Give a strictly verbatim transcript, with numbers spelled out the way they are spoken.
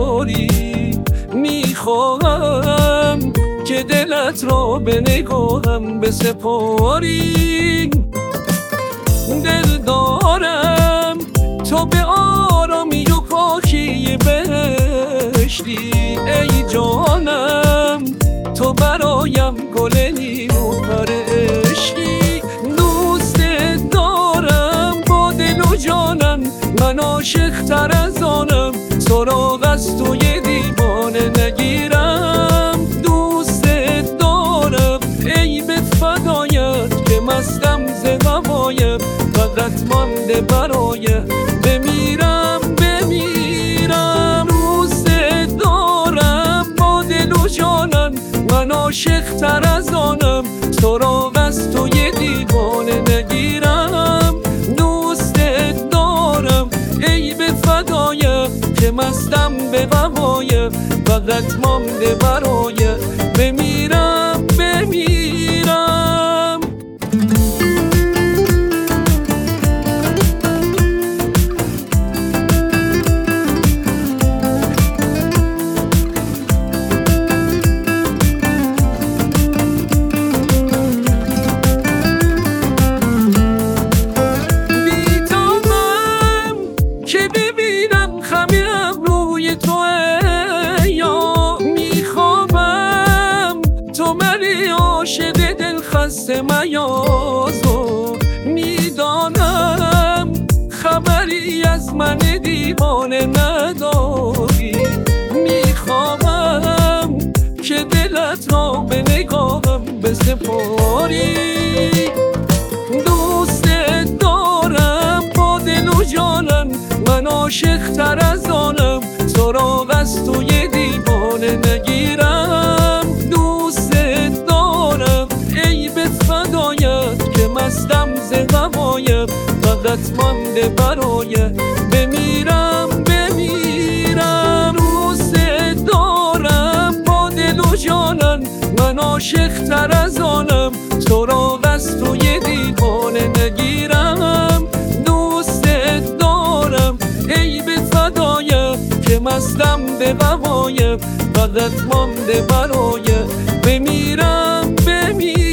داری. میخواهم که دلت را به نگاهم بسپاری. دل دارم تو به آرامی و پاکی بهشتی. ای جانم تو برایم گل نیمو پر عشقی. دوست دارم با دل و جانم، من عاشق تر از آنم. سراغ از توی دیوانه نگیرم. دوست دارم ای به فدایت که مستم ز هوایت. فقط مانده برای بمیرم بمیرم. دوست دارم با دل و جانم، من عاشق تر از آنم. سراغ از توی دیوانه نگیرم. دوست دارم ای به فدایت که مستم به هوایت. فقط مانده برای بمیرم بمیرم. عاشق دل خسته میازو میدانم، خبری از من دیوانه نداری. میخواهم که دلت را به نگاهم بسپاری. دوست دارم با دل و جانم، من عاشق تر از آنم. سراغ از توی دیوانه نگیرم. دوست دارم ای به فدایت که مستم ز هوایت. فقط مانده برای بمیرم بمیرم. دوست دارم با دل و جانم، من عاشق تر از آنم. سراغ از توی دیوانه نگیرم. دوست دارم ای به فدایت که مستم به هوایت. فقط مانده برای بمیرم بمیرم.